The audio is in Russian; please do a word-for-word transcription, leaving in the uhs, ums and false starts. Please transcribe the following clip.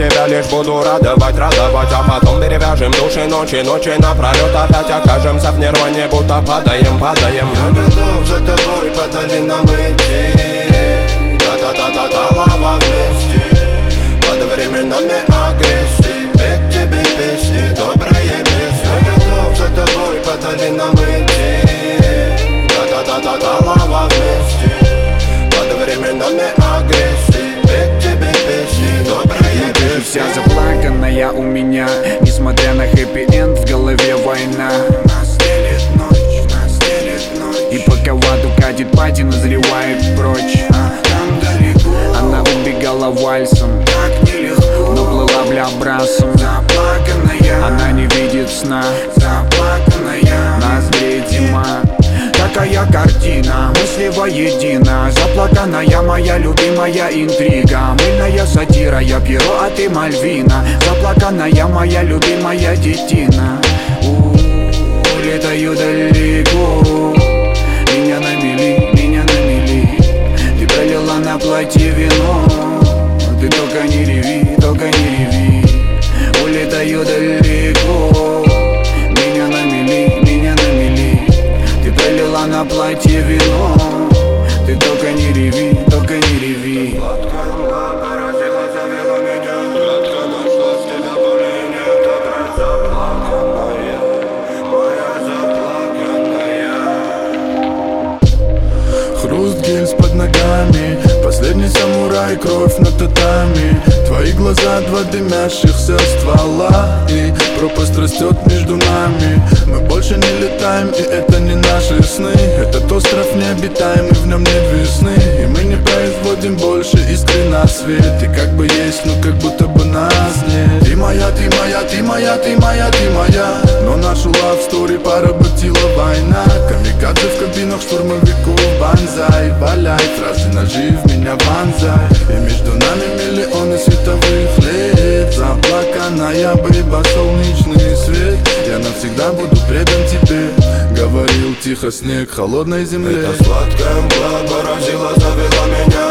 тебя лишь буду радовать, радовать. А потом перевяжем души ночи, ночи напролет. Опять окажемся в нирване, будто падаем, падаем. Я готов за тобой по долинам идти, та-та-та-та-та-лава вместе, под временами агрессии. Петь тебе песни, добрые песни. Я готов за тобой по долинам идти, та-та-та-та-та-лава вместе, под временами агрессии. Петь тебе песни, добрые песни. Вся заплаканная у меня, несмотря на хэппи-энд, в голове война. Нас делит ночь, нас делит ночь. И пока в аду катит пати, назревает прочь. А там далеко Она убегала вальсом, так нелегко, но плыла бля брасом. заплаканная, Она не видит сна, заплаканная. нас греет зима. Такая картина, мысли воедино. Заплаканная моя любимая интрига. Мыльная сатира, я Пьеро, а ты Мальвина. Заплаканная моя любимая детина. У-у-у, летаю далеко, меня на мели, меня на мели. Ты пролила на платье вино, ты только не реви, только не реви. Улетаю далеко, меня на мели, меня на мели. Ты пролила на платье вино, ты только не реви, только не реви. Хруст гильз под ногами, последний самурай, кровь на татами. Твои глаза, два дымящихся ствола, и пропасть растет между нами. Мы больше не летаем, и это не наши сны. Этот остров необитаемый, в нем нет весны. И мы не производим больше искры на свет. И как бы есть, но как будто бы нас нет. Ты моя, ты моя, ты моя, ты моя, ты моя. Но нашу love story поработила война. Камикадзе в кабинах штурмовиков, банзай. Валяй, фразы ножи в меня вонзай. И между нами миллионы световых лет. Заплаканная бейба, солнечный свет. Я навсегда буду предан тебе, говорил тихо снег холодной земле. Это сладкая мгла поразила, завела меня.